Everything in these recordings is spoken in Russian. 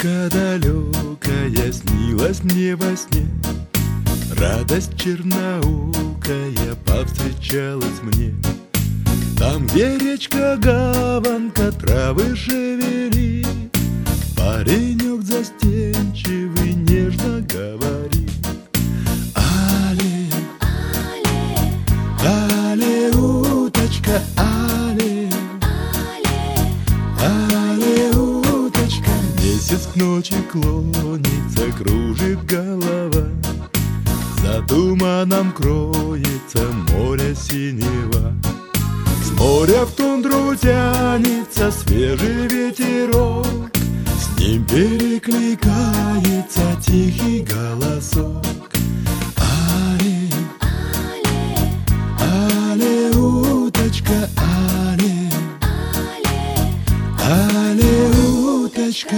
Девушка далекая снилась мне во сне, радость черноокая повстречалась мне. Там, где речка гаванка травы шевелит, паренек застенчивый нежно говорит: але, але, уточка, але, але, уточка. Месяц к ночи клонится, кружит голова, за туманом кроется море синего. С моря в тундру тянется свежий ветерок, с ним перекликается тихий голосок. Але, але, уточка, але, але, уточка.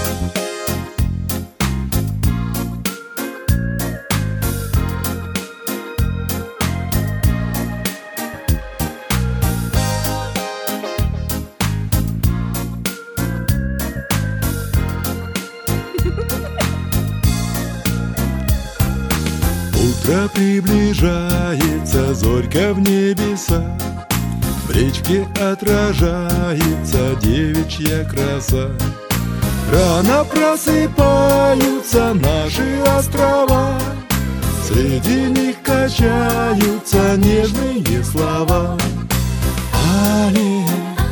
Утро приближается, зорька в небесах, в речке отражается девичья краса. Рано просыпаются наши острова, среди них качаются нежные слова. Але,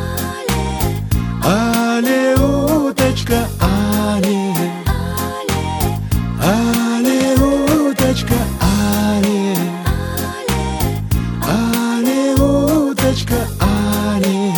але, уточка, але, але, уточка, але, але, уточка, але,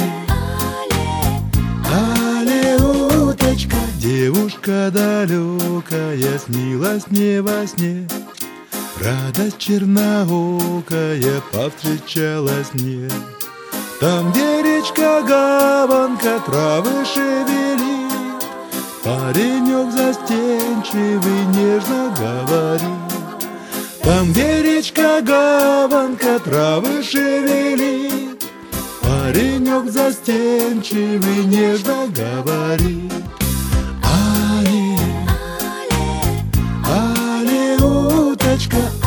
але, уточка. Девушка далекая снилась мне во сне, радость черноокая повстречалась мне. Там, где речка гаванка травы шевелит, паренек застенчивый нежно говорит. Там, где речка гаванка травы шевелит, паренек застенчивый нежно говорит. Але, але, уточка,